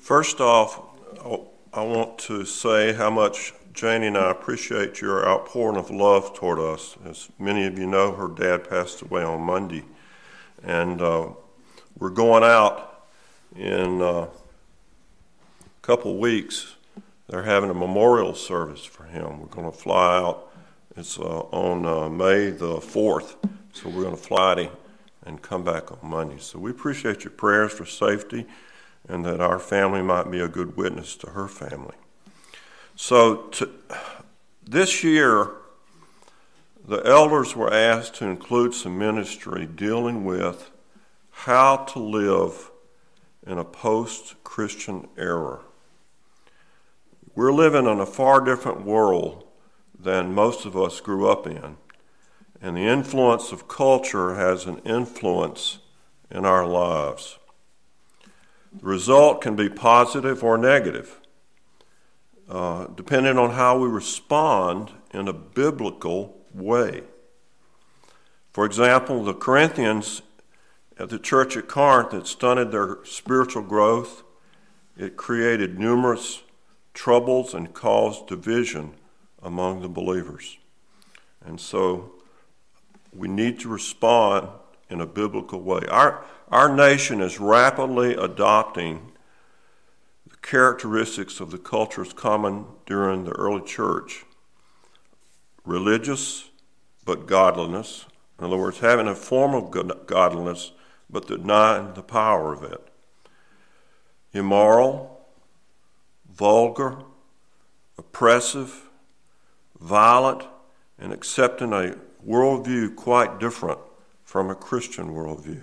First off, I want to say how much Janie and I appreciate your outpouring of love toward us. As many of you know, her dad passed away on Monday, and we're going out in a couple weeks. They're having a memorial service for him. We're going to fly out. It's on May the 4th, so we're going to fly and come back on Monday. So we appreciate your prayers for safety and that our family might be a good witness to her family. So this year, the elders were asked to include some ministry dealing with how to live in a post-Christian era. We're living in a far different world than most of us grew up in, and the influence of culture has an influence in our lives. The result can be positive or negative, depending on how we respond in a biblical way. For example, the Corinthians at the church at Corinth, it stunted their spiritual growth. It created numerous troubles and caused division among the believers. And so we need to respond in a biblical way. Our nation is rapidly adopting the characteristics of the cultures common during the early church. Religious, but godliness. In other words, having a form of godliness, but denying the power of it. Immoral, vulgar, oppressive, violent, and accepting a worldview quite different from a Christian worldview.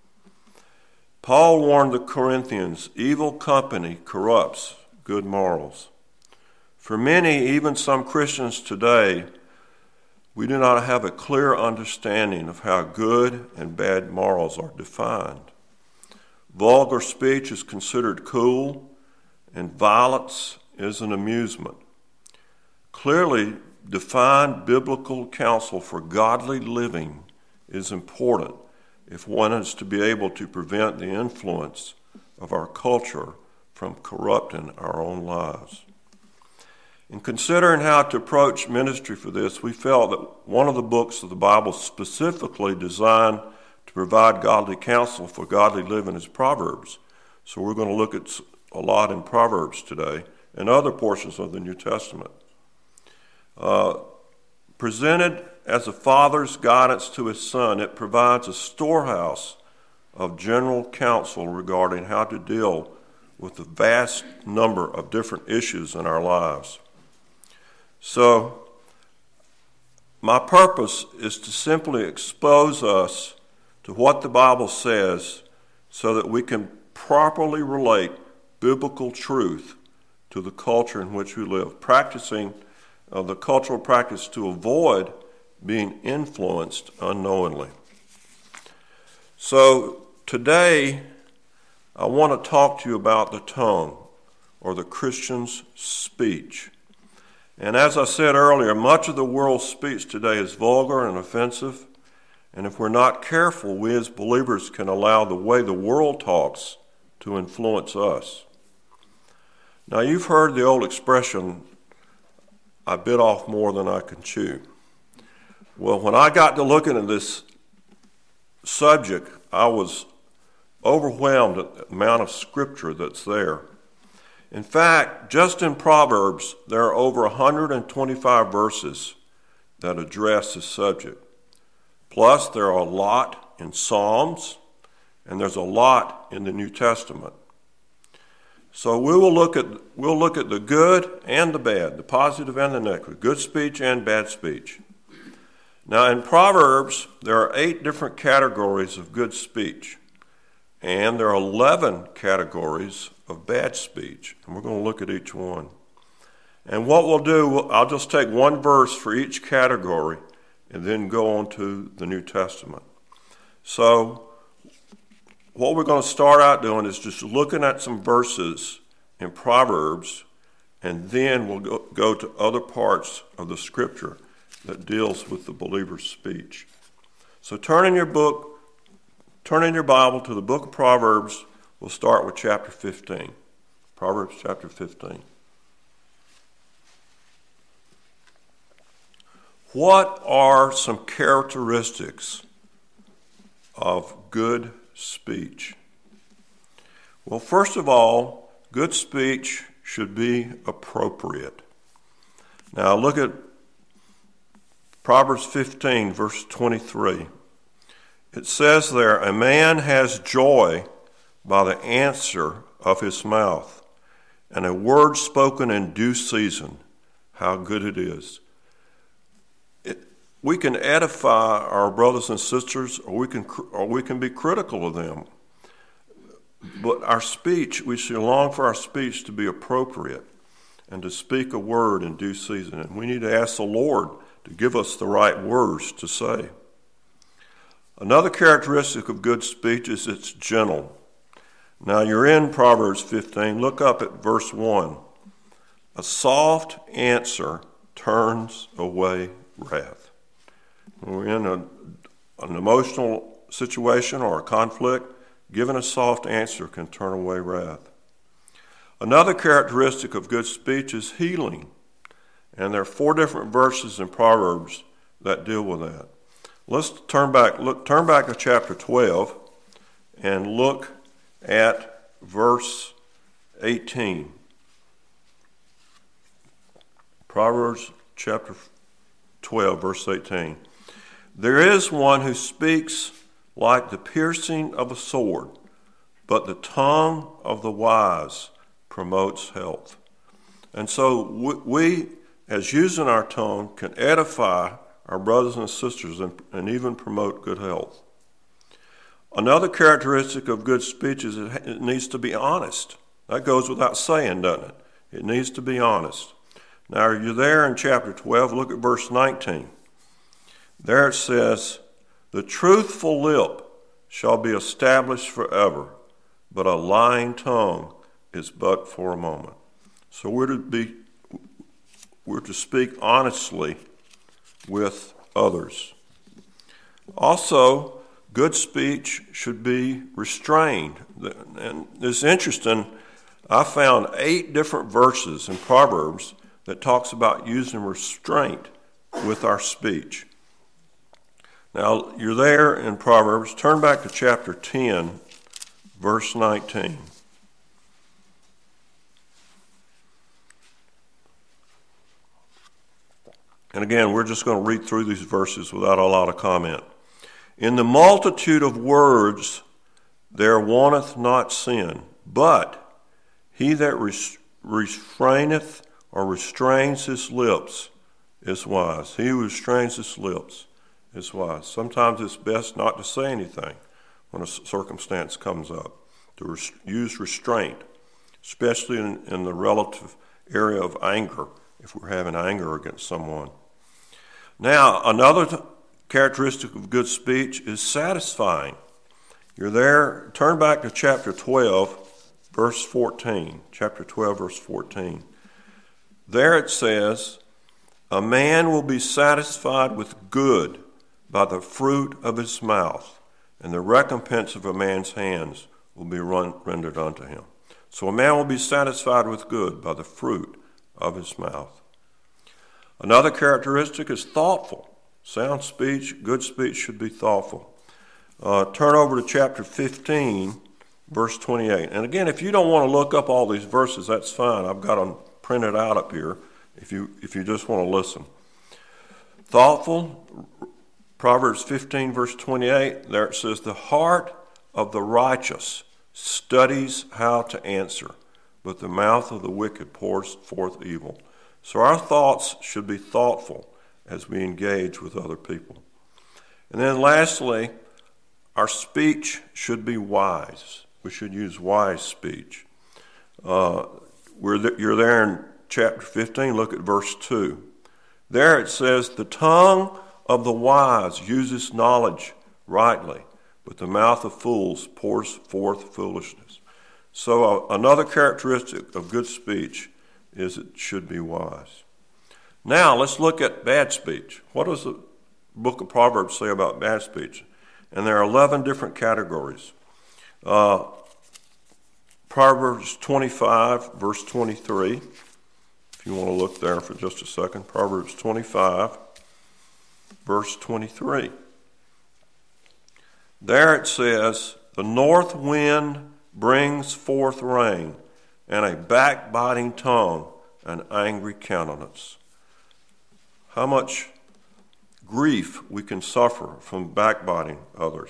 Paul warned the Corinthians, evil company corrupts good morals. For many, even some Christians today, we do not have a clear understanding of how good and bad morals are defined. Vulgar speech is considered cool, and violence is an amusement. Clearly, defined biblical counsel for godly living is important if one is to be able to prevent the influence of our culture from corrupting our own lives. In considering how to approach ministry for this, we felt that one of the books of the Bible specifically designed to provide godly counsel for godly living is Proverbs. So we're going to look at a lot in Proverbs today and other portions of the New Testament. Presented as a father's guidance to his son, it provides a storehouse of general counsel regarding how to deal with the vast number of different issues in our lives. So, my purpose is to simply expose us to what the Bible says so that we can properly relate biblical truth to the culture in which we live, practicing the cultural practice to avoid being influenced unknowingly. So today, I want to talk to you about the tongue, or the Christian's speech. And as I said earlier, much of the world's speech today is vulgar and offensive, and if we're not careful, we as believers can allow the way the world talks to influence us. Now, you've heard the old expression, I bit off more than I can chew. Well, when I got to looking at this subject, I was overwhelmed at the amount of scripture that's there. In fact, just in Proverbs, there are over 125 verses that address this subject. Plus, there are a lot in Psalms, and there's a lot in the New Testament. So we'll look at the good and the bad, the positive and the negative, good speech and bad speech. Now in Proverbs, there are 8 different categories of good speech, and there are 11 categories of bad speech, and we're going to look at each one. And what we'll do, I'll just take one verse for each category and then go on to the New Testament. So what we're going to start out doing is just looking at some verses in Proverbs, and then we'll go to other parts of the scripture that deals with the believer's speech. So turn in your Bible to the book of Proverbs. We'll start with chapter 15. Proverbs chapter 15. What are some characteristics of good speech? Well, first of all, good speech should be appropriate. Now look at Proverbs 15, verse 23. It says there, a man has joy by the answer of his mouth, and a word spoken in due season, how good it is. We can edify our brothers and sisters, or we can be critical of them. But our speech, we should long for our speech to be appropriate and to speak a word in due season. And we need to ask the Lord to give us the right words to say. Another characteristic of good speech is it's gentle. Now you're in Proverbs 15. Look up at verse 1. A soft answer turns away wrath. When we're in an emotional situation or a conflict, giving a soft answer can turn away wrath. Another characteristic of good speech is healing. And there are 4 different verses in Proverbs that deal with that. Let's turn back to chapter 12 and look at verse 18. Proverbs chapter 12, verse 18. There is one who speaks like the piercing of a sword, but the tongue of the wise promotes health. And so we, as using our tongue, can edify our brothers and sisters and even promote good health. Another characteristic of good speech is it needs to be honest. That goes without saying, doesn't it? It needs to be honest. Now, are you there in chapter 12? Look at verse 19. There it says, the truthful lip shall be established forever, but a lying tongue is but for a moment. So we're to speak honestly with others. Also, good speech should be restrained. And it's interesting, I found 8 different verses in Proverbs that talks about using restraint with our speech. Now, you're there in Proverbs. Turn back to chapter 10, verse 19. And again, we're just going to read through these verses without a lot of comment. In the multitude of words there wanteth not sin, but he that refraineth or restrains his lips is wise. He who restrains his lips is wise. Sometimes it's best not to say anything when a circumstance comes up, to use restraint, especially in the relative area of anger, if we're having anger against someone. Now, another characteristic of good speech is satisfying. You're there, turn back to chapter 12, verse 14. Chapter 12, verse 14. There it says, a man will be satisfied with good by the fruit of his mouth, and the recompense of a man's hands will be rendered unto him. So a man will be satisfied with good by the fruit of his mouth. Another characteristic is thoughtful. Sound speech, good speech should be thoughtful. Turn over to chapter 15, verse 28. And again, if you don't want to look up all these verses, that's fine. I've got them printed out up here if you just want to listen. Thoughtful, Proverbs 15, verse 28, there it says, the heart of the righteous studies how to answer, but the mouth of the wicked pours forth evil. So our thoughts should be thoughtful as we engage with other people. And then lastly, our speech should be wise. We should use wise speech. You're there in chapter 15, look at verse 2. There it says, the tongue of the wise uses knowledge rightly, but the mouth of fools pours forth foolishness. So another characteristic of good speech is it should be wise. Now let's look at bad speech. What does the book of Proverbs say about bad speech? And there are 11 different categories. Proverbs Proverbs 25, verse 23. If you want to look there for just a second. Proverbs 25, verse 23. There it says, the north wind brings forth rain, and a backbiting tongue, an angry countenance. How much grief we can suffer from backbiting others.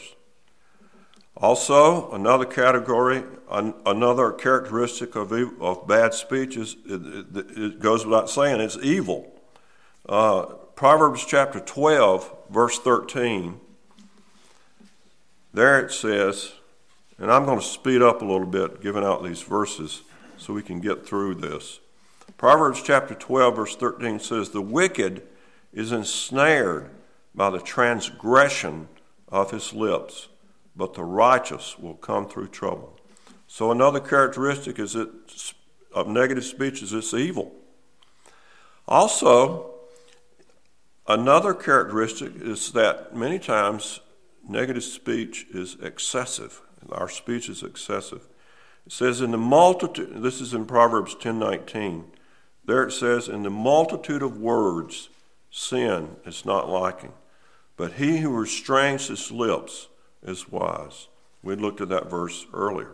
Also, another category, another characteristic of bad speech is, it goes without saying, it's evil. Proverbs chapter 12, verse 13, there it says, and I'm going to speed up a little bit giving out these verses so we can get through this. Proverbs chapter 12, verse 13 says, the wicked is ensnared by the transgression of his lips, but the righteous will come through trouble. So another characteristic is of negative speech is it's evil. Also, another characteristic is that many times negative speech is excessive. Our speech is excessive. It says in the multitude, this is in Proverbs 10:19, there it says, in the multitude of words, sin is not lacking, but he who restrains his lips is wise. We looked at that verse earlier.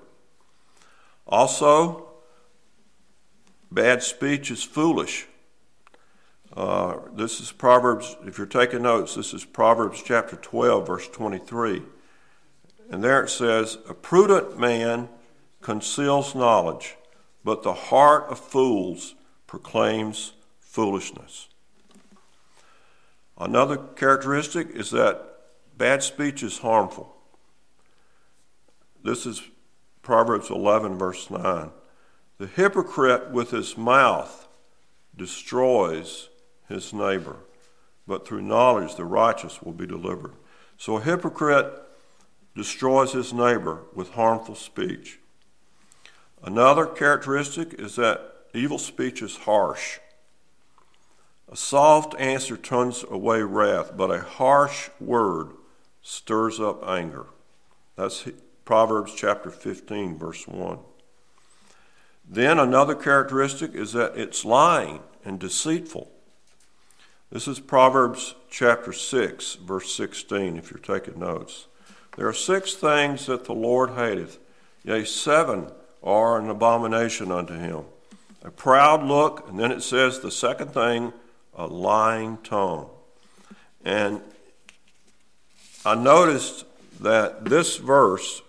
Also, bad speech is foolish. This is Proverbs, if you're taking notes, this is Proverbs chapter 12, verse 23. And there it says, a prudent man conceals knowledge, but the heart of fools proclaims foolishness. Another characteristic is that bad speech is harmful. This is Proverbs 11, verse 9. The hypocrite with his mouth destroys his neighbor, but through knowledge the righteous will be delivered. So a hypocrite destroys his neighbor with harmful speech. Another characteristic is that evil speech is harsh. A soft answer turns away wrath, but a harsh word stirs up anger. That's Proverbs chapter 15, verse 1. Then another characteristic is that it's lying and deceitful. This is Proverbs chapter 6, verse 16, if you're taking notes. There are 6 things that the Lord hateth, yea, 7 are an abomination unto him. A proud look, and then it says the second thing, a lying tongue. And I noticed that this verse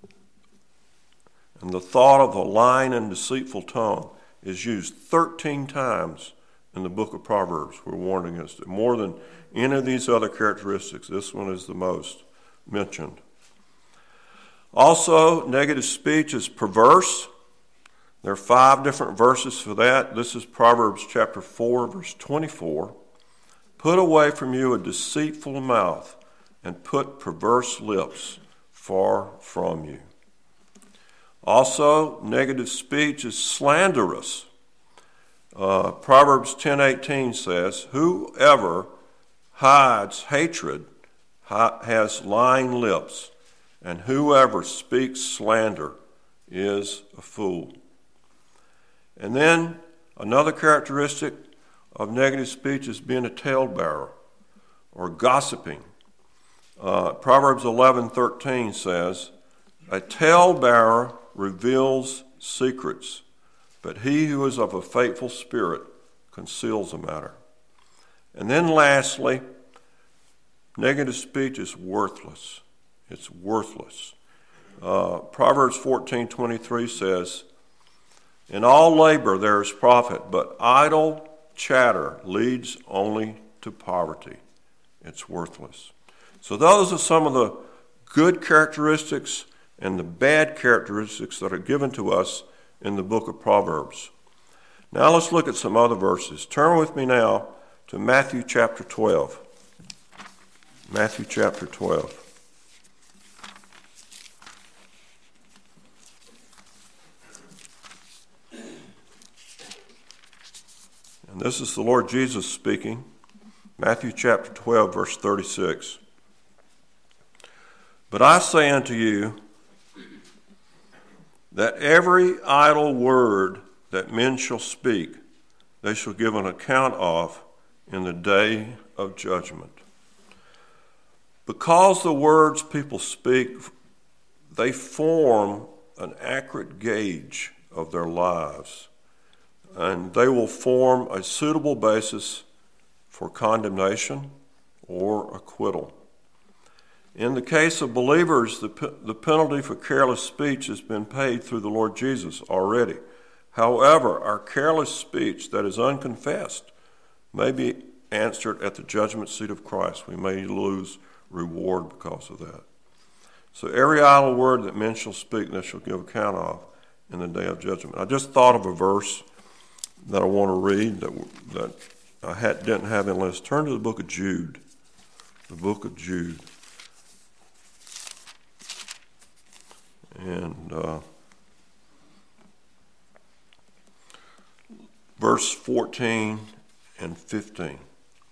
and the thought of a lying and deceitful tongue is used 13 times in the book of Proverbs. We're warned against it. More than any of these other characteristics, this one is the most mentioned. Also, negative speech is perverse. There are 5 different verses for that. This is Proverbs chapter 4, verse 24. Put away from you a deceitful mouth, and put perverse lips far from you. Also, negative speech is slanderous. Proverbs 10:18 says, whoever hides hatred has lying lips, and whoever speaks slander is a fool. And then another characteristic of negative speech is being a talebearer or gossiping. Proverbs 11:13 says, a talebearer reveals secrets, but he who is of a faithful spirit conceals a matter. And then lastly, negative speech is worthless. It's worthless. Proverbs 14:23 says, in all labor there is profit, but idle chatter leads only to poverty. It's worthless. So those are some of the good characteristics and the bad characteristics that are given to us in the book of Proverbs. Now let's look at some other verses. Turn with me now to Matthew chapter 12. Matthew chapter 12. And this is the Lord Jesus speaking. Matthew chapter 12, verse 36. But I say unto you, that every idle word that men shall speak, they shall give an account of in the day of judgment. Because the words people speak, they form an accurate gauge of their lives, and they will form a suitable basis for condemnation or acquittal. In the case of believers, the penalty for careless speech has been paid through the Lord Jesus already. However, our careless speech that is unconfessed may be answered at the judgment seat of Christ. We may lose reward because of that. So every idle word that men shall speak, they shall give account of in the day of judgment. I just thought of a verse that I want to read that I didn't have in the list. Turn to the book of Jude. The book of Jude. And verse 14 and 15.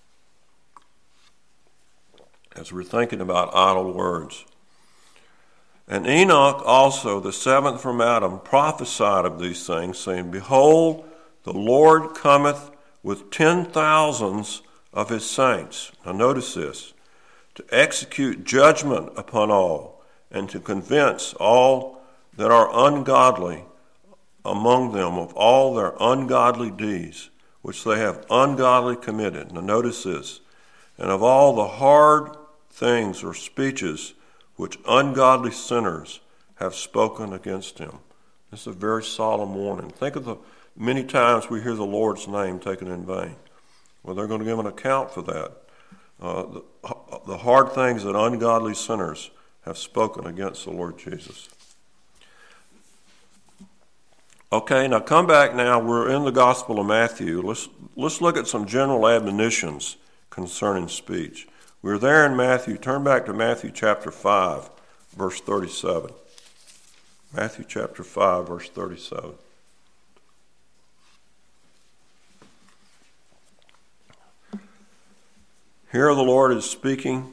As we're thinking about idle words. And Enoch also, the seventh from Adam, prophesied of these things, saying, Behold, the Lord cometh with 10,000s of his saints. Now notice this. To execute judgment upon all, and to convince all that are ungodly among them of all their ungodly deeds, which they have ungodly committed. Now notice this. And of all the hard things or speeches which ungodly sinners have spoken against him. This is a very solemn warning. Think of the many times we hear the Lord's name taken in vain. Well, they're going to give an account for that. The hard things that ungodly sinners have spoken against the Lord Jesus. Okay, now come back now. We're in the Gospel of Matthew. Let's look at some general admonitions concerning speech. We're there in Matthew. Turn back to Matthew chapter 5, verse 37. Matthew chapter 5, verse 37. Here the Lord is speaking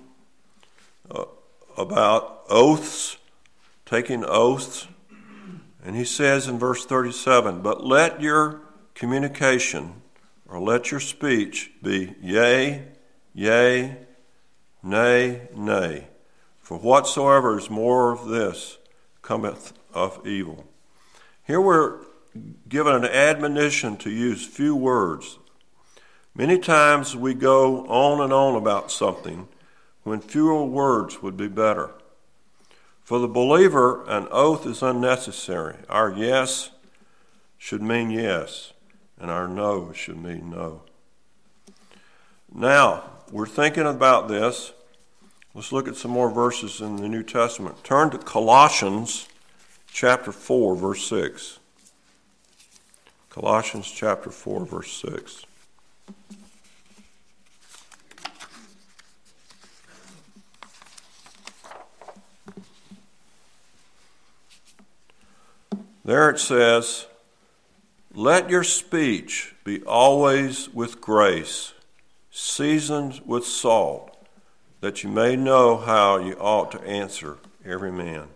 about oaths, taking oaths. And he says in verse 37, But let your communication, or let your speech be yea, yea, nay, nay. For whatsoever is more of this cometh of evil. Here we're given an admonition to use few words. Many times we go on and on about something when fewer words would be better. For the believer, an oath is unnecessary. Our yes should mean yes, and our no should mean no. Now, we're thinking about this. Let's look at some more verses in the New Testament. Turn to Colossians chapter 4, verse 6. Colossians chapter 4, verse 6. There it says, Let your speech be always with grace, seasoned with salt, that you may know how you ought to answer every man.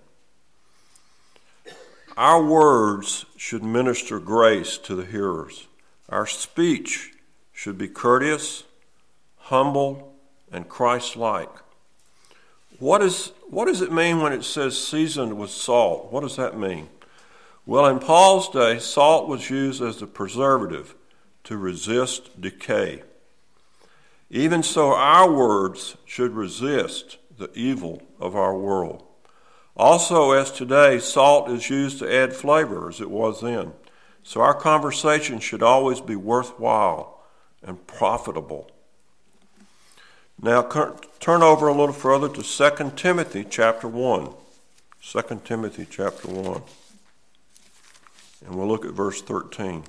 Our words should minister grace to the hearers. Our speech should be courteous, humble, and Christ-like. What does it mean when it says seasoned with salt? What does that mean? Well, in Paul's day, salt was used as a preservative to resist decay. Even so, our words should resist the evil of our world. Also, as today, salt is used to add flavor, as it was then. So our conversation should always be worthwhile and profitable. Now, turn over a little further to 2 Timothy chapter 1. 2 Timothy chapter 1. And we'll look at verse 13.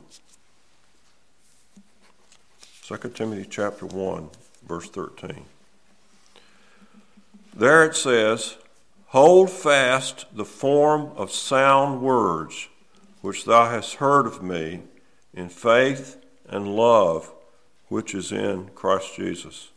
2 Timothy chapter 1, verse 13. There it says, Hold fast the form of sound words which thou hast heard of me in faith and love which is in Christ Jesus.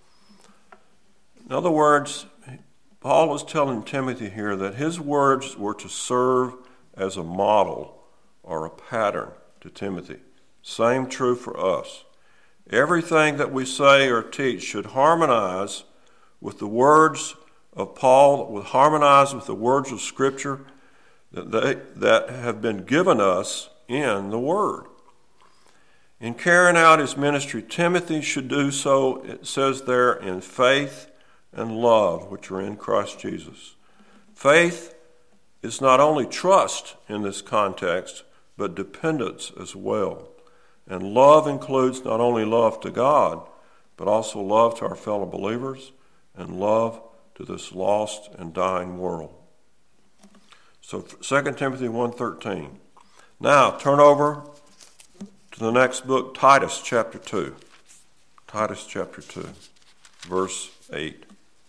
In other words, Paul is telling Timothy here that his words were to serve as a model or a pattern to Timothy. Same true for us. Everything that we say or teach should harmonize with the words of Paul, will harmonize with the words of Scripture that have been given us in the Word. In carrying out his ministry, Timothy should do so, it says there, in faith and love, which are in Christ Jesus. Faith is not only trust in this context, but dependence as well. And love includes not only love to God, but also love to our fellow believers and love to this lost and dying world. So 2 Timothy 1:13. Now turn over to the next book, Titus chapter 2. Titus chapter 2, verse 8.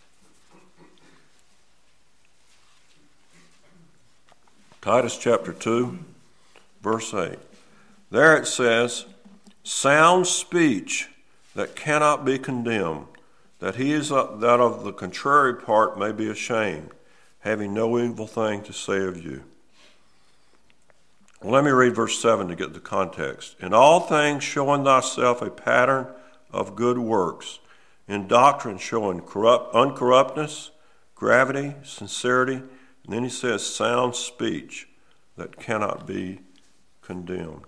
Titus chapter 2, verse 8. There it says, sound speech that cannot be condemned, that he is that of the contrary part may be ashamed, having no evil thing to say of you. Well, let me read verse 7 to get the context. In all things showing thyself a pattern of good works, in doctrine showing uncorruptness, gravity, sincerity, and then he says sound speech that cannot be condemned.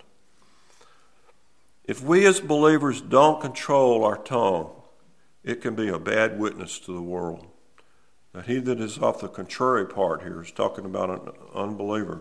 If we as believers don't control our tongue, it can be a bad witness to the world. That he that is off the contrary part here is talking about an unbeliever.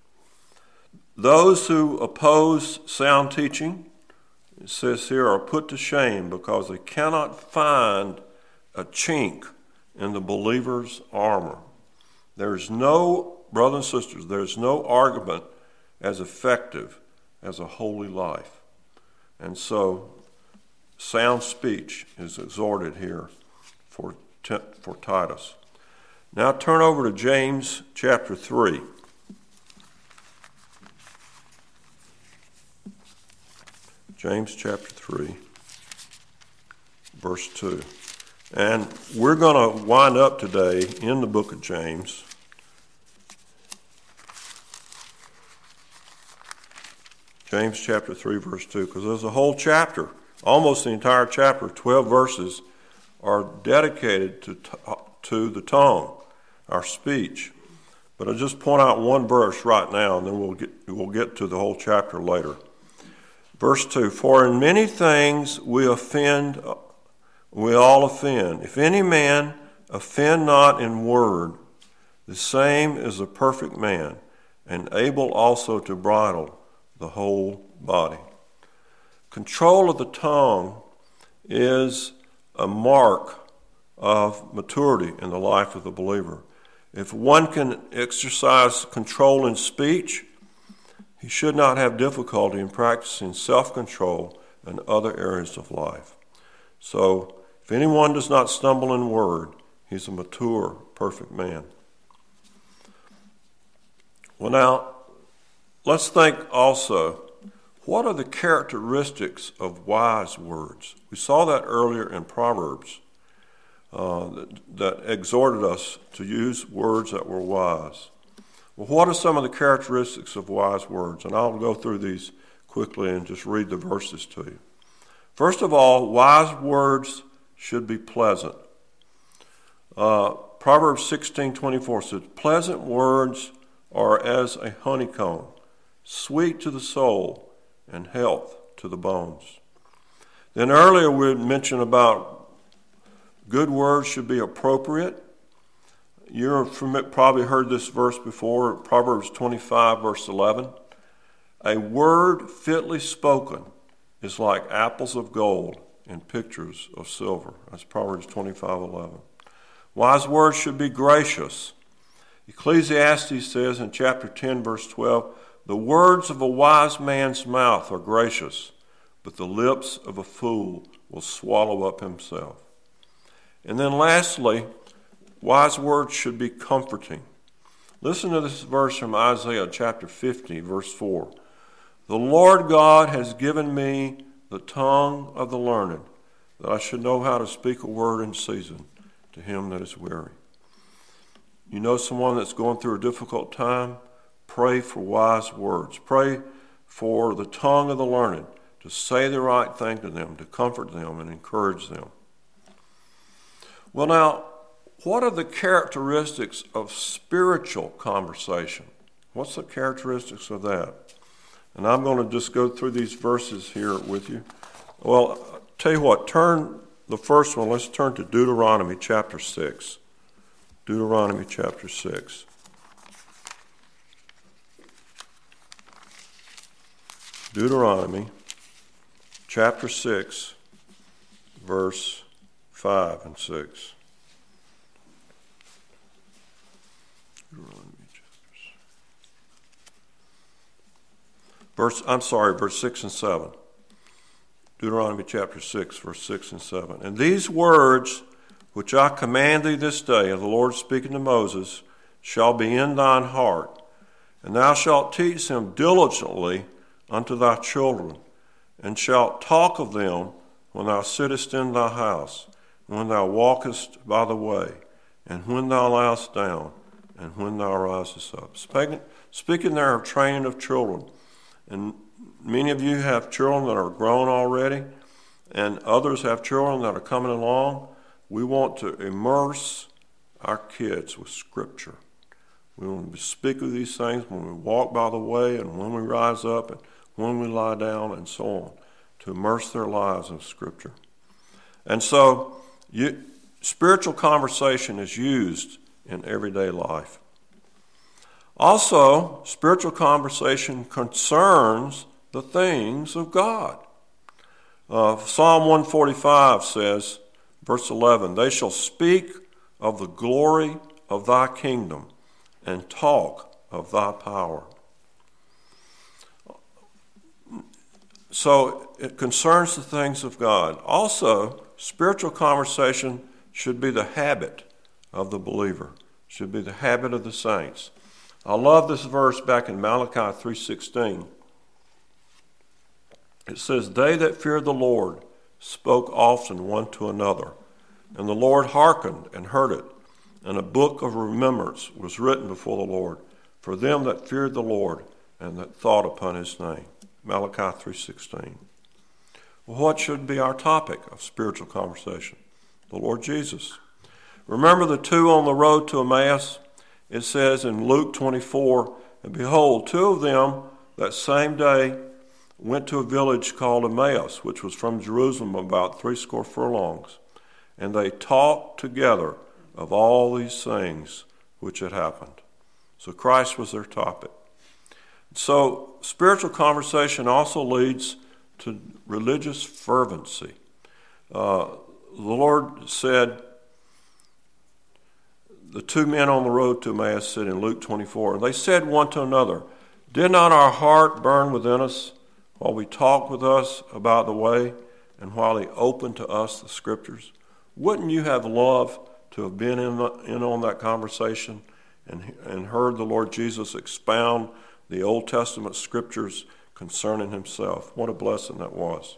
Those who oppose sound teaching, it says here, are put to shame because they cannot find a chink in the believer's armor. There's no, brothers and sisters, there's no argument as effective as a holy life. And so sound speech is exhorted here for Titus. Now turn over to James chapter 3. James chapter 3, verse 2. And we're going to wind up today in the book of James. James chapter 3, verse 2, because there's a whole chapter, almost the entire chapter, 12 verses, are dedicated to the tongue, our speech. But I'll just point out one verse right now, and then we'll get to the whole chapter later. Verse 2, for in many things we all offend. If any man offend not in word, the same is a perfect man, and able also to bridle the whole body. Control of the tongue is a mark of maturity in the life of the believer. If one can exercise control in speech, he should not have difficulty in practicing self-control in other areas of life. So, if anyone does not stumble in word, he's a mature, perfect man. Well, now, let's think also, what are the characteristics of wise words? We saw that earlier in Proverbs, that exhorted us to use words that were wise. Well, what are some of the characteristics of wise words? And I'll go through these quickly and just read the verses to you. First of all, wise words should be pleasant. Proverbs 16:24 says, pleasant words are as a honeycomb, sweet to the soul and health to the bones. Then earlier we had mentioned about good words should be appropriate. You've probably heard this verse before, Proverbs 25, verse 11. A word fitly spoken is like apples of gold in pictures of silver. That's Proverbs 25:11. Wise words should be gracious. Ecclesiastes says in chapter 10, verse 12, the words of a wise man's mouth are gracious, but the lips of a fool will swallow up himself. And then lastly, wise words should be comforting. Listen to this verse from Isaiah chapter 50, verse 4. The Lord God has given me the tongue of the learned, that I should know how to speak a word in season to him that is weary. You know someone that's going through a difficult time? pray for wise words. Pray for the tongue of the learned to say the right thing to them, to comfort them and encourage them. Well, now, what are the characteristics of spiritual conversation? What's the characteristics of that? And I'm going to just go through these verses here with you. Well, I'll tell you what, the first one, let's turn to Deuteronomy chapter 6. Deuteronomy chapter 6. Deuteronomy chapter 6, verse 5 and 6. Verse 6 and 7. Deuteronomy chapter 6, verse 6 and 7. And these words which I command thee this day, of the Lord speaking to Moses, shall be in thine heart, and thou shalt teach them diligently unto thy children, and shalt talk of them when thou sittest in thy house, and when thou walkest by the way, and when thou liest down, and when thou risest up. Speaking there of training of children. And many of you have children that are grown already, and others have children that are coming along. We want to immerse our kids with Scripture. We want to speak of these things when we walk by the way, and when we rise up, and when we lie down, and so on, to immerse their lives in Scripture. And so, spiritual conversation is used in everyday life. Also, spiritual conversation concerns the things of God. Psalm 145 says, verse 11, they shall speak of the glory of thy kingdom and talk of thy power. So it concerns the things of God. Also, spiritual conversation should be the habit of the believer, should be the habit of the saints. I love this verse back in Malachi 3:16. It says, they that feared the Lord spoke often one to another, and the Lord hearkened and heard it, and a book of remembrance was written before the Lord for them that feared the Lord and that thought upon his name. Malachi 3:16. Well, what should be our topic of spiritual conversation? The Lord Jesus. Remember the two on the road to Emmaus? It says in Luke 24, and behold, two of them that same day went to a village called Emmaus, which was from Jerusalem about 60 furlongs. And they talked together of all these things which had happened. So Christ was their topic. So spiritual conversation also leads to religious fervency. The Lord said, the two men on the road to Emmaus said in Luke 24, and they said one to another, did not our heart burn within us while we talked with us about the way and while he opened to us the Scriptures? Wouldn't you have loved to have been in on that conversation and heard the Lord Jesus expound the Old Testament Scriptures concerning himself? What a blessing that was.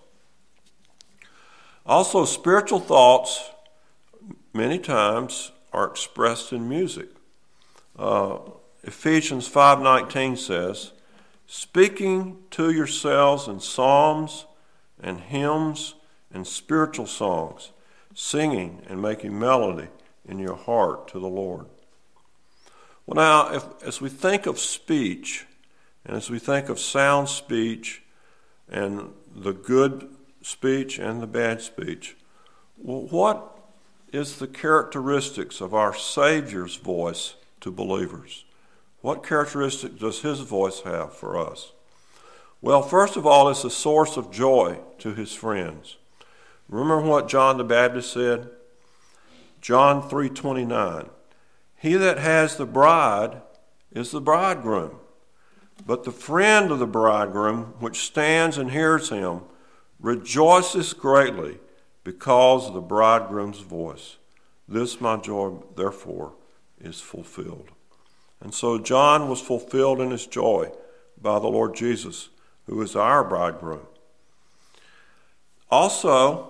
Also, spiritual thoughts many times are expressed in music. Ephesians 5:19 says, speaking to yourselves in psalms and hymns and spiritual songs, singing and making melody in your heart to the Lord. Well, now, as we think of speech, and as we think of sound speech, and the good speech and the bad speech, well, what is the characteristics of our Savior's voice to believers? What characteristic does his voice have for us? Well, first of all, it's a source of joy to his friends. Remember what John the Baptist said? John 3:29. He that has the bride is the bridegroom, but the friend of the bridegroom, which stands and hears him, rejoices greatly because of the bridegroom's voice. This my joy, therefore, is fulfilled. And so John was fulfilled in his joy by the Lord Jesus, who is our bridegroom. Also,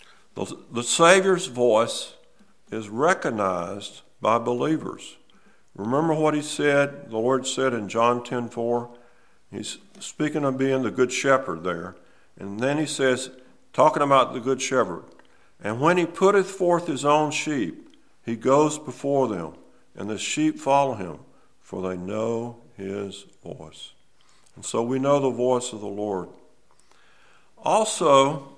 the Savior's voice is recognized by believers. Remember what he said, the Lord said in John 10:4? He's speaking of being the good shepherd there. And then he says, talking about the good shepherd, and when he putteth forth his own sheep, he goes before them, and the sheep follow him, for they know his voice. And so we know the voice of the Lord. Also,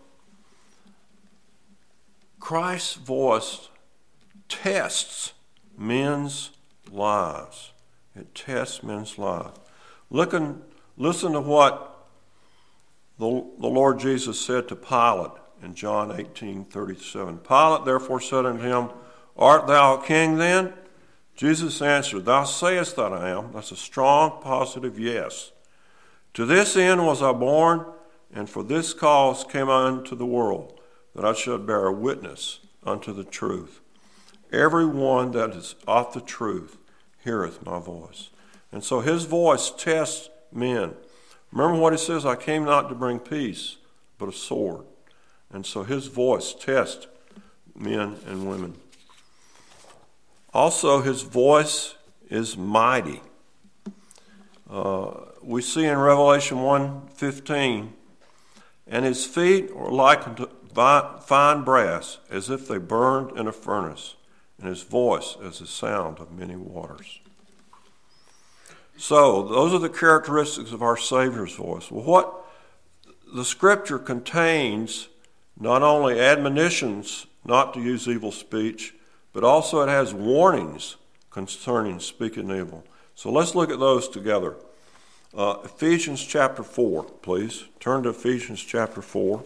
Christ's voice tests men's lives. It tests men's lives. Listen to what the Lord Jesus said to Pilate in John 18:37. Pilate therefore said unto him, Art thou a king then? Jesus answered, Thou sayest that I am. That's a strong, positive yes. To this end was I born, and for this cause came I into the world, that I should bear witness unto the truth. Every one that is of the truth heareth my voice. And so his voice tests men. Remember what he says, I came not to bring peace, but a sword. And so his voice tests men and women. Also, his voice is mighty. We see in Revelation 1:15, and his feet are like unto fine brass, as if they burned in a furnace, and his voice as the sound of many waters. So, those are the characteristics of our Savior's voice. Well, what the Scripture contains, not only admonitions not to use evil speech, but also it has warnings concerning speaking evil. So let's look at those together. Ephesians chapter 4, please. Turn to Ephesians chapter 4.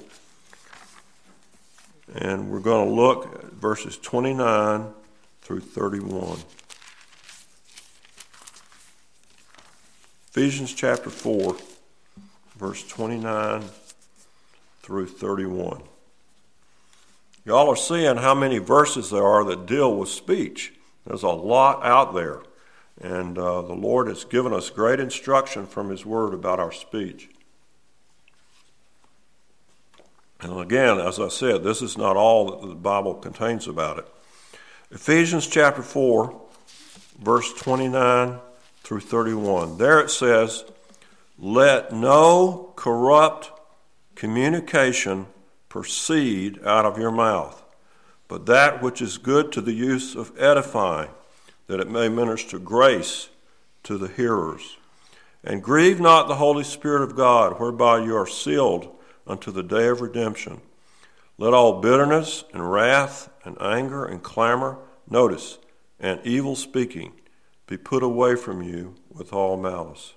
And we're going to look at verses 29 through 31. Ephesians chapter 4, verse 29 through 31. Y'all are seeing how many verses there are that deal with speech. There's a lot out there. And the Lord has given us great instruction from his word about our speech. And again, as I said, this is not all that the Bible contains about it. Ephesians chapter 4, verse 29 through 31. There it says, Let no corrupt communication proceed out of your mouth, but that which is good to the use of edifying, that it may minister grace to the hearers. And grieve not the Holy Spirit of God, whereby you are sealed unto the day of redemption. Let all bitterness and wrath and anger and clamor, notice, and evil speaking be put away from you with all malice.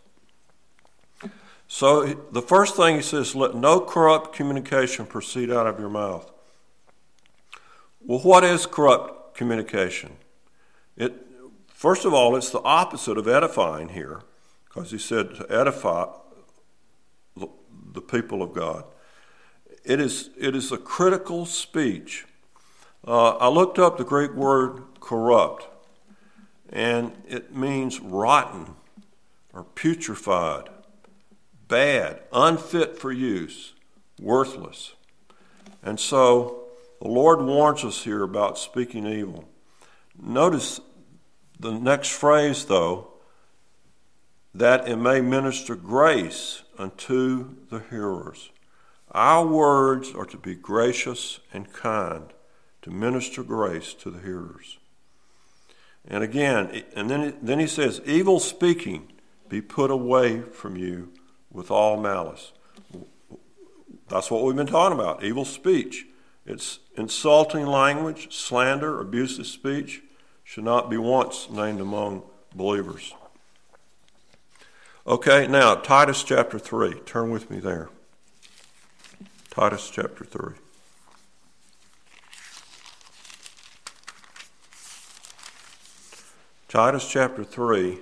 So the first thing he says, let no corrupt communication proceed out of your mouth. Well, what is corrupt communication? First of all, it's the opposite of edifying here, because he said to edify the people of God. It is a critical speech. I looked up the Greek word corrupt, and it means rotten or putrefied, bad, unfit for use, worthless. And so the Lord warns us here about speaking evil. Notice the next phrase, though, that it may minister grace unto the hearers. Our words are to be gracious and kind, to minister grace to the hearers. And again, and then he says, evil speaking be put away from you with all malice. That's what we've been talking about, evil speech. It's insulting language, slander, abusive speech should not be once named among believers. Okay, now Titus chapter 3. Turn with me there. Titus chapter 3. Titus chapter 3.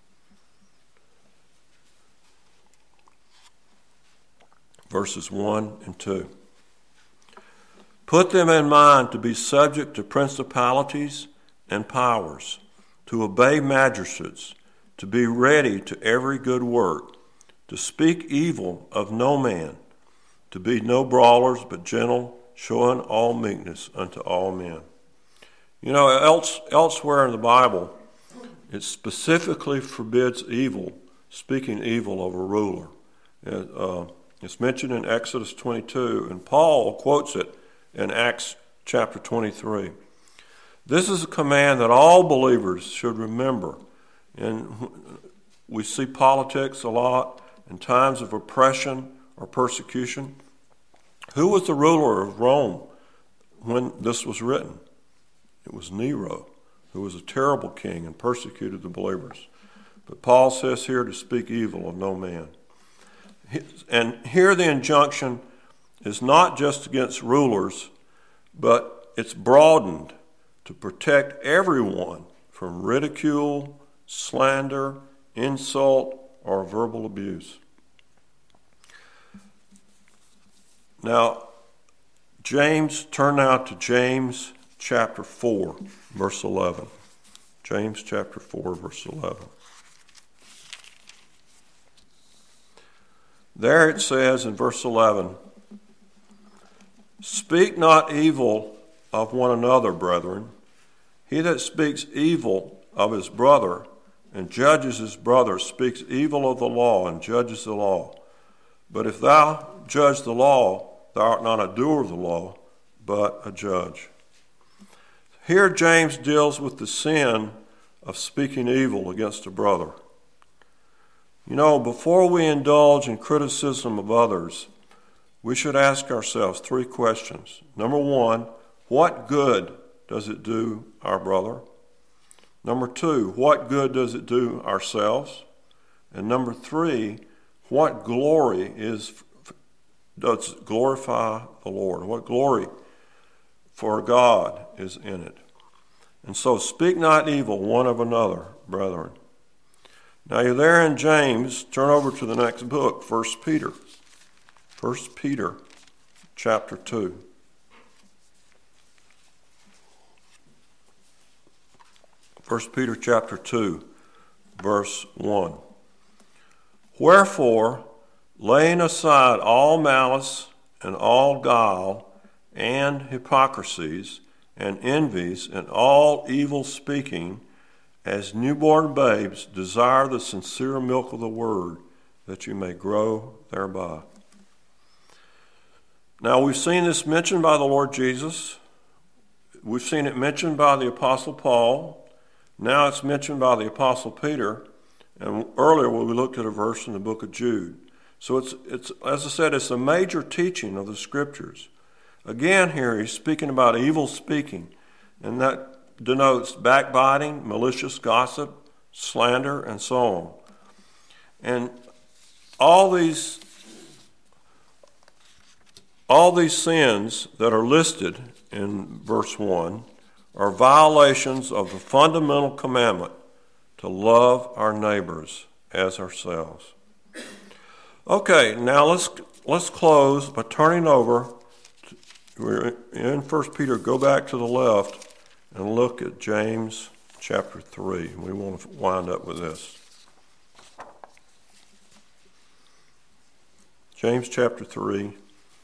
Verses 1 and 2. Put them in mind to be subject to principalities and powers, to obey magistrates, to be ready to every good work, to speak evil of no man, to be no brawlers, but gentle, showing all meekness unto all men. You know, elsewhere in the Bible, it specifically forbids evil, speaking evil of a ruler. It's mentioned in Exodus 22, and Paul quotes it in Acts chapter 23. This is a command that all believers should remember. And we see politics a lot in times of oppression or persecution. Who was the ruler of Rome when this was written? It was Nero, who was a terrible king and persecuted the believers. But Paul says here to speak evil of no man. And here the injunction is not just against rulers, but it's broadened to protect everyone from ridicule, slander, insult, or verbal abuse. Now, turn now to James chapter 4, verse 11. James chapter 4, verse 11. There it says in verse 11, "Speak not evil of one another, brethren. He that speaks evil of his brother and judges his brother speaks evil of the law and judges the law. But if thou judge the law, thou art not a doer of the law, but a judge." Here James deals with the sin of speaking evil against a brother. You know, before we indulge in criticism of others, we should ask ourselves 3 questions. Number 1, what good does it do our brother? Number 2, what good does it do ourselves? And number 3, what glory does glorify the Lord? What glory for God is in it? And so speak not evil one of another, brethren. Now you're there in James. Turn over to the next book, 1 Peter. 1 Peter chapter 2. 1 Peter chapter 2, verse 1. "Wherefore, laying aside all malice and all guile and hypocrisies and envies and all evil speaking, as newborn babes desire the sincere milk of the word, that you may grow thereby." Now we've seen this mentioned by the Lord Jesus. We've seen it mentioned by the Apostle Paul. Now it's mentioned by the Apostle Peter. And earlier we looked at a verse in the book of Jude. So it's as I said, it's a major teaching of the Scriptures. Again here he's speaking about evil speaking. And that denotes backbiting, malicious gossip, slander, and so on. And all these sins that are listed in verse 1 are violations of the fundamental commandment to love our neighbors as ourselves. Okay, now let's close by turning over. We're in 1 Peter. Go back to the left and look at James chapter 3. We want to wind up with this. James chapter 3.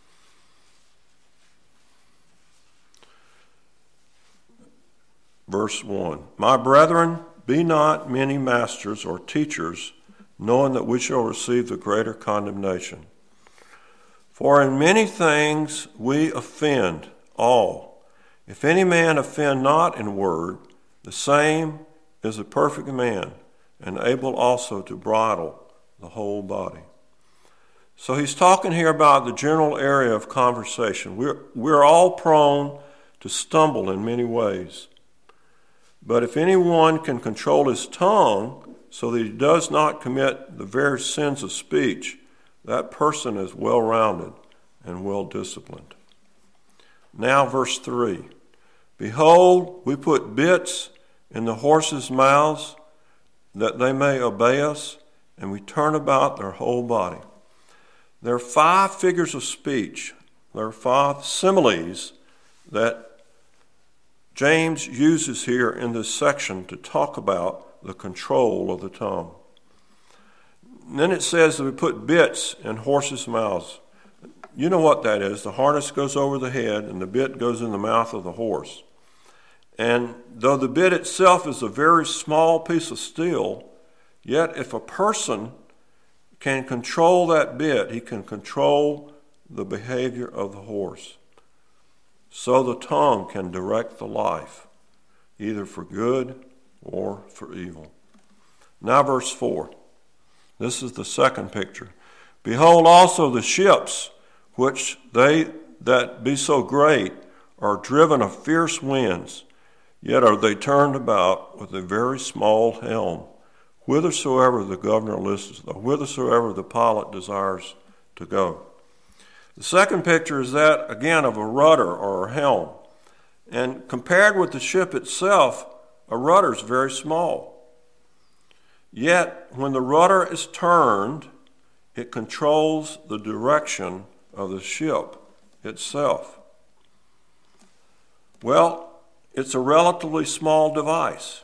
Verse 1. "My brethren, be not many masters or teachers, knowing that we shall receive the greater condemnation. For in many things we offend all. If any man offend not in word, the same is a perfect man, and able also to bridle the whole body." So he's talking here about the general area of conversation. We're all prone to stumble in many ways. But if anyone can control his tongue so that he does not commit the very sins of speech, that person is well-rounded and well-disciplined. Now verse 3. "Behold, we put bits in the horses' mouths that they may obey us, and we turn about their whole body." There are 5 figures of speech. There are 5 similes that James uses here in this section to talk about the control of the tongue. And then it says that we put bits in horses' mouths. You know what that is. The harness goes over the head and the bit goes in the mouth of the horse. And though the bit itself is a very small piece of steel, yet if a person can control that bit, he can control the behavior of the horse. So the tongue can direct the life, either for good or for evil. Now verse 4. This is the second picture. Behold also the ships, which they that be so great are driven of fierce winds, yet are they turned about with a very small helm, whithersoever the governor listeth, or whithersoever the pilot desires to go. The second picture is that, again, of a rudder or a helm. And compared with the ship itself, a rudder is very small. Yet, when the rudder is turned, it controls the direction of the ship itself. Well, it's a relatively small device.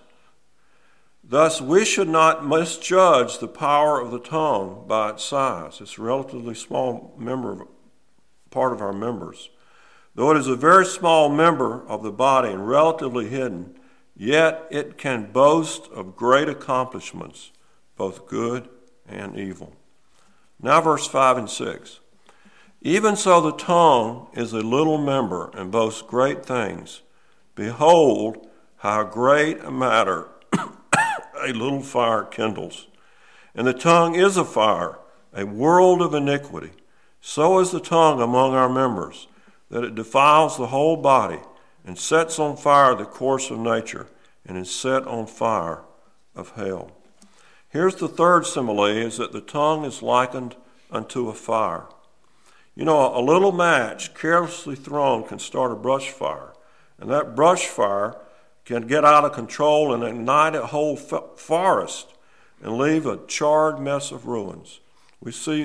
Thus, we should not misjudge the power of the tongue by its size. It's a relatively small part of our members. Though it is a very small member of the body and relatively hidden, yet it can boast of great accomplishments, both good and evil. Now verse 5 and 6. Even so the tongue is a little member and boasts great things. Behold, how great a matter a little fire kindles. And the tongue is a fire, a world of iniquity. So is the tongue among our members, that it defiles the whole body, and sets on fire the course of nature, and is set on fire of hell. Here's the third simile, is that the tongue is likened unto a fire. You know, a little match carelessly thrown can start a brush fire, and that brush fire can get out of control and ignite a whole forest and leave a charred mess of ruins. We see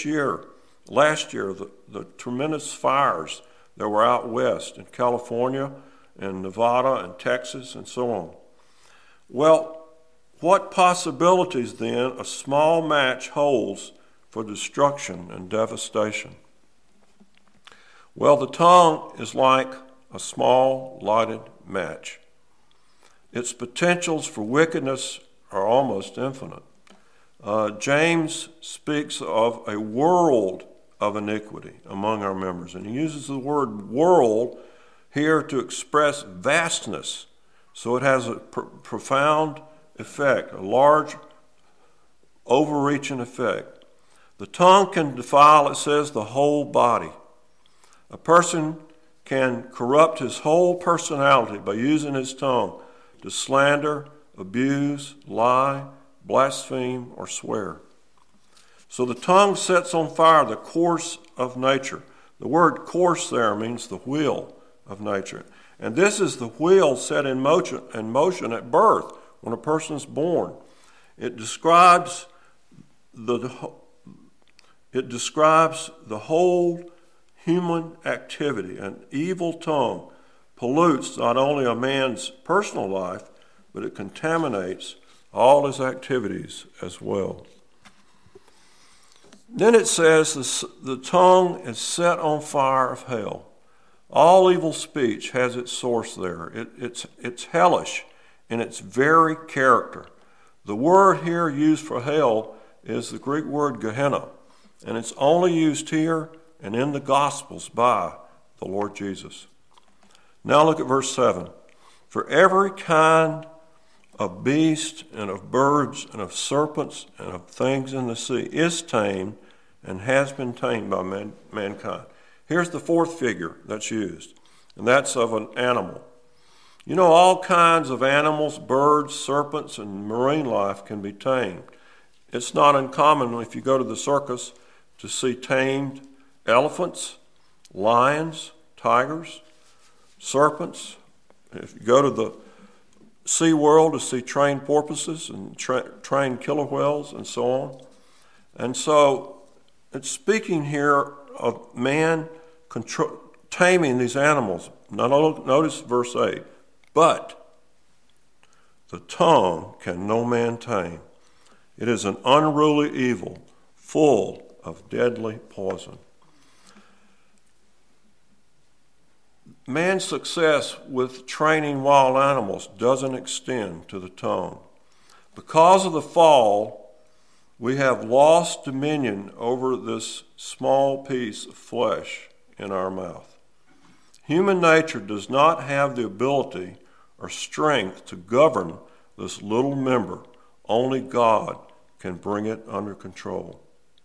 last year, the tremendous fires that were out west in California and Nevada and Texas and so on. Well, what possibilities then a small match holds for destruction and devastation? Well, the tongue is like a small lighted match. Its potentials for wickedness are almost infinite. James speaks of a world of iniquity among our members, and he uses the word world here to express vastness. So it has a profound effect, a large, overreaching effect. The tongue can defile, it says, the whole body. A person can corrupt his whole personality by using his tongue to slander, abuse, lie, blaspheme, or swear. So the tongue sets on fire the course of nature. The word course there means the wheel of nature. And this is the wheel set in motion at birth when a person is born. It describes the whole human activity. An evil tongue pollutes not only a man's personal life, but it contaminates all his activities as well. Then it says the tongue is set on fire of hell. All evil speech has its source there. It's hellish in its very character. The word here used for hell is the Greek word Gehenna, and it's only used here and in the Gospels by the Lord Jesus. Now look at verse 7. For every kind of beast and of birds and of serpents and of things in the sea is tamed and has been tamed by mankind. Here's the fourth figure that's used, and that's of an animal. You know, all kinds of animals, birds, serpents, and marine life can be tamed. It's not uncommon if you go to the circus to see tamed elephants, lions, tigers, serpents. If you go to the Sea World to see trained porpoises and trained killer whales and so on. And so it's speaking here of man taming these animals. Now notice verse 8. But the tongue can no man tame. It is an unruly evil, full of deadly poison. man's success with training wild animals doesn't extend to the tongue. Because of the fall, we have lost dominion over this small piece of flesh in our mouth. Human nature does not have the ability or strength to govern this little member. Only God can bring it under control.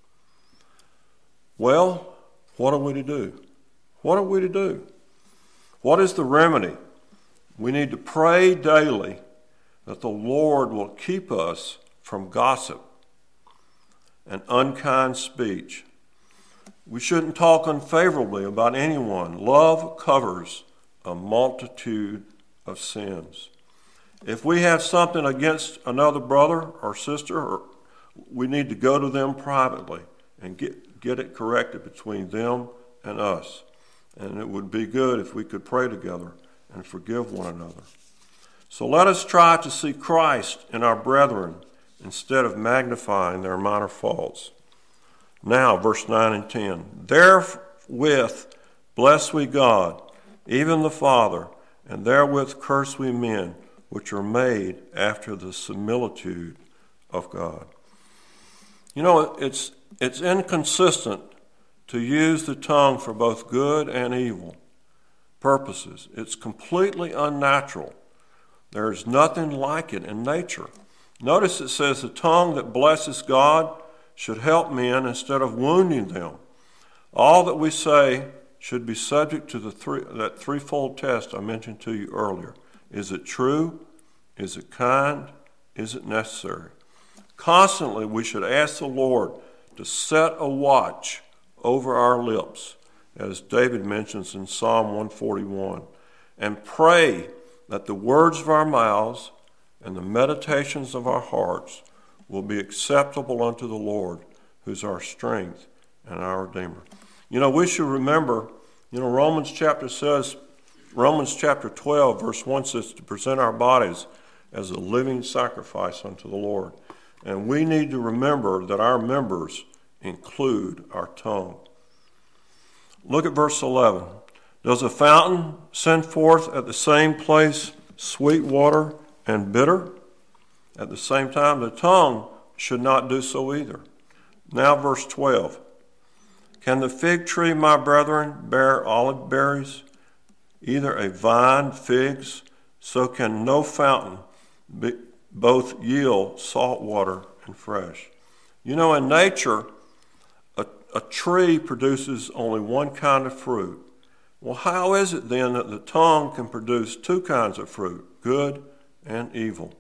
Well, what are we to do? What are we to do? What is the remedy? We need to pray daily that the Lord will keep us from gossip and unkind speech. We shouldn't talk unfavorably about anyone. Love covers a multitude of sins. If we have something against another brother or sister, we need to go to them privately and get it corrected between them and us. And it would be good if we could pray together and forgive one another. So let us try to see Christ in our brethren instead of magnifying their minor faults. Now, verse 9 and 10. Therewith bless we God, even the Father, and therewith curse we men, which are made after the similitude of God. You know, it's inconsistent to use the tongue for both good and evil purposes. It's completely unnatural. There is nothing like it in nature. Notice it says the tongue that blesses God should help men instead of wounding them. All that we say should be subject to that threefold test I mentioned to you earlier. Is it true? Is it kind? Is it necessary? Constantly we should ask the Lord to set a watch over our lips, as David mentions in Psalm 141, and pray that the words of our mouths and the meditations of our hearts will be acceptable unto the Lord, who's our strength and our Redeemer. You know, we should remember, Romans chapter 12, verse 1 says to present our bodies as a living sacrifice unto the Lord. And we need to remember that our members include our tongue. Look at verse 11. Does a fountain send forth at the same place sweet water and bitter? At the same time, the tongue should not do so either. Now verse 12. Can the fig tree, my brethren, bear olive berries? Either a vine figs, so can no fountain both yield salt water and fresh. You know, in nature, a tree produces only one kind of fruit. Well, how is it then that the tongue can produce two kinds of fruit, good and evil?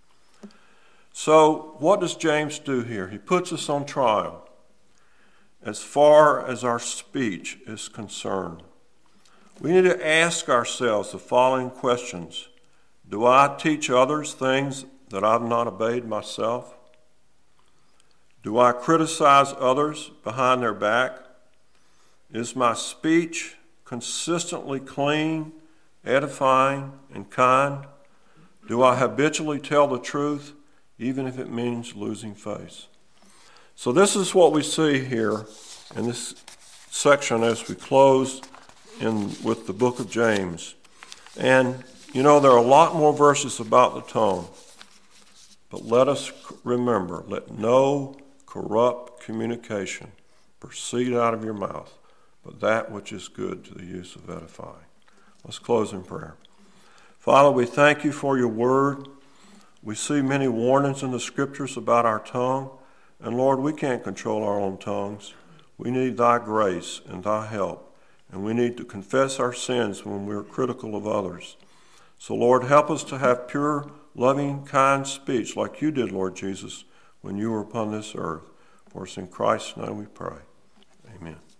So what does James do here? He puts us on trial as far as our speech is concerned. We need to ask ourselves the following questions. Do I teach others things that I've not obeyed myself? Do I criticize others behind their back? Is my speech consistently clean, edifying, and kind? Do I habitually tell the truth, even if it means losing face? So this is what we see here in this section as we close with the book of James. And, there are a lot more verses about the tongue. But let us remember, let no corrupt communication proceed out of your mouth, but that which is good to the use of edifying. Let's close in prayer. Father, we thank you for your word. We see many warnings in the scriptures about our tongue. And Lord, we can't control our own tongues. We need thy grace and thy help. And we need to confess our sins when we're critical of others. So Lord, help us to have pure, loving, kind speech like you did, Lord Jesus, when you were upon this earth. For it's in Christ's name we pray. Amen.